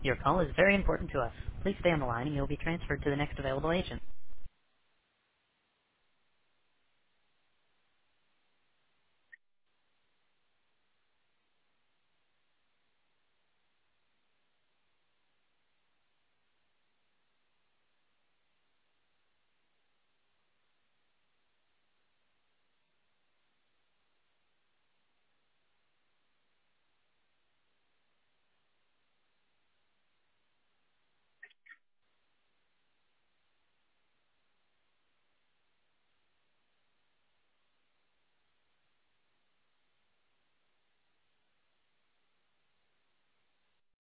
Your call is very important to us. Please stay on the line and you'll be transferred to the next available agent.